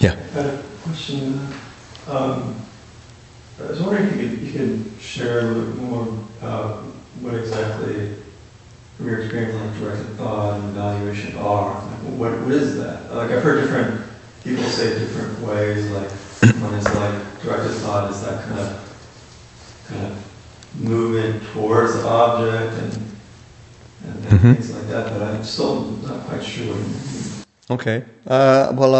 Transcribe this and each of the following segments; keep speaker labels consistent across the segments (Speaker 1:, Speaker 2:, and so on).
Speaker 1: Yeah.
Speaker 2: I had a question. I was wondering if you could share a little bit more what exactly, from your experience, like directed thought and evaluation are. Like, what is that? Like, I've heard different people say it different ways. Like, one is like directed thought is that kind of movement towards the object and things like that. But I'm still not quite sure what it means.
Speaker 1: Okay. Well,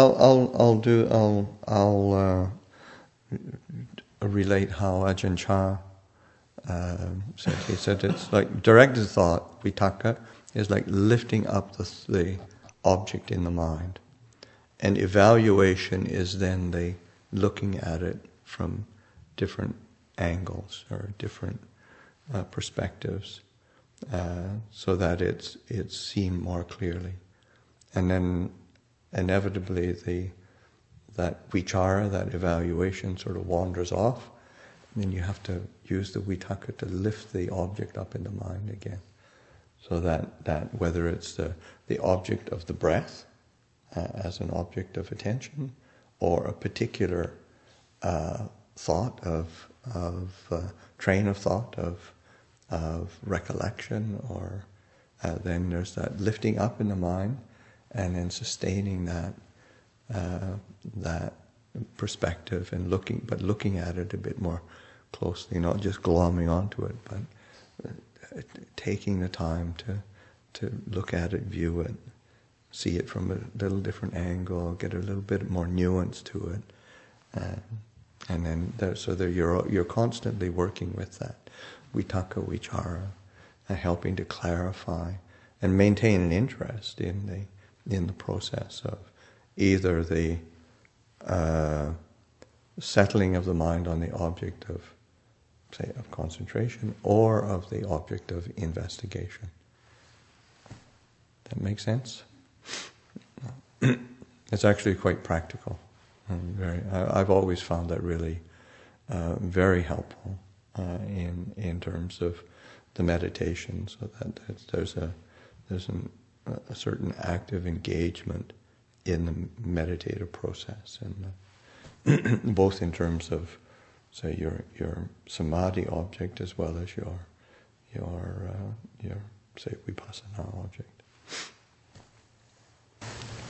Speaker 1: I'll relate how Ajahn Chah said. He said it's like directed thought, vitakka, is like lifting up the object in the mind. And evaluation is then the looking at it from different angles or different perspectives, so that it's seen more clearly. And then inevitably that vichara, that evaluation, sort of wanders off. And then you have to use the vitakka to lift the object up in the mind again. So that whether it's the object of the breath as an object of attention, or a particular thought of train of thought of recollection, or then there's that lifting up in the mind, and then sustaining that perspective and looking at it a bit more closely, not just glomming onto it, but taking the time to look at it, view it, see it from a little different angle, get a little bit more nuance to it, and then you're constantly working with that vitakka, vichara, helping to clarify and maintain an interest in the process of either the settling of the mind on the object of, say, of concentration, or of the object of investigation. That makes sense? It's actually quite practical. I've always found that really very helpful in terms of the meditation, so that there's a certain active engagement in the meditative process, and both in terms of, say, your samadhi object as well as your say, vipassana object.